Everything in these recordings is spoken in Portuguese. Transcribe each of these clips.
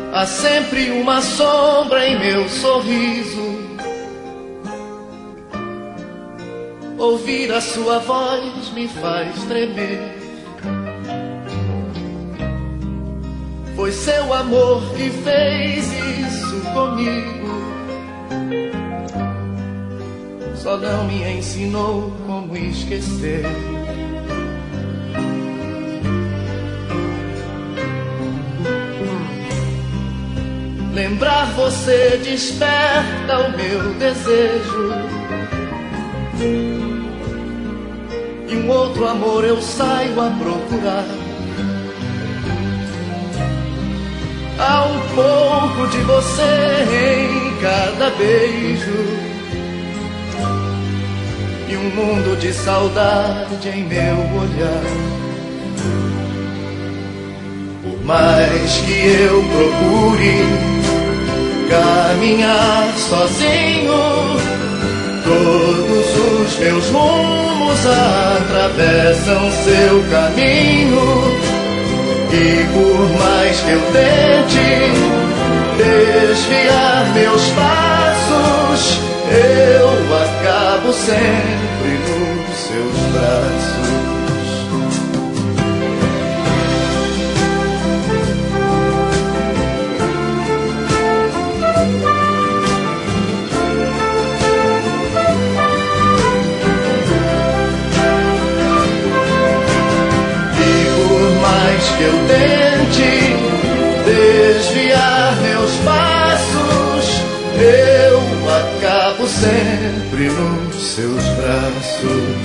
Há sempre uma sombra em meu sorriso. Ouvir a sua voz me faz tremer. Foi seu amor que fez isso comigo. Só não me ensinou como esquecer. Lembrar você desperta o meu desejo. E um outro amor eu saio a procurar. Há um pouco de você em cada beijo. E um mundo de saudade em meu olhar. Por mais que eu procure caminhar sozinho, todos os meus rumos atravessam seu caminho. E por mais que eu tente desviar meus passos, eu acabo sempre nos seus braços. Que eu tente desviar meus passos, eu acabo sempre nos seus braços.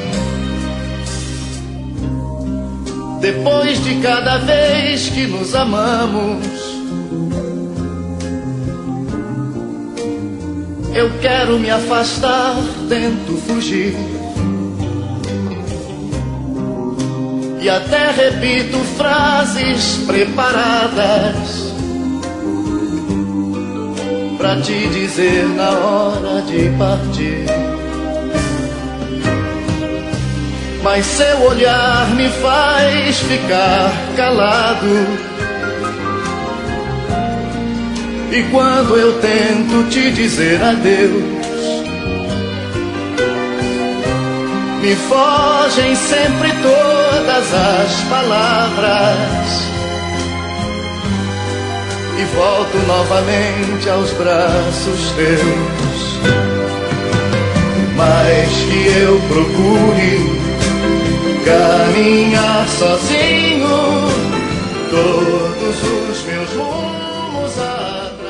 Depois de cada vez que nos amamos, eu quero me afastar, tento fugir. E até repito frases preparadas pra te dizer na hora de partir. Mas seu olhar me faz ficar calado. E quando eu tento te dizer adeus, me fogem sempre todas as palavras. E volto novamente aos braços teus. Mas que eu procure caminhar sozinho, todos os meus rumos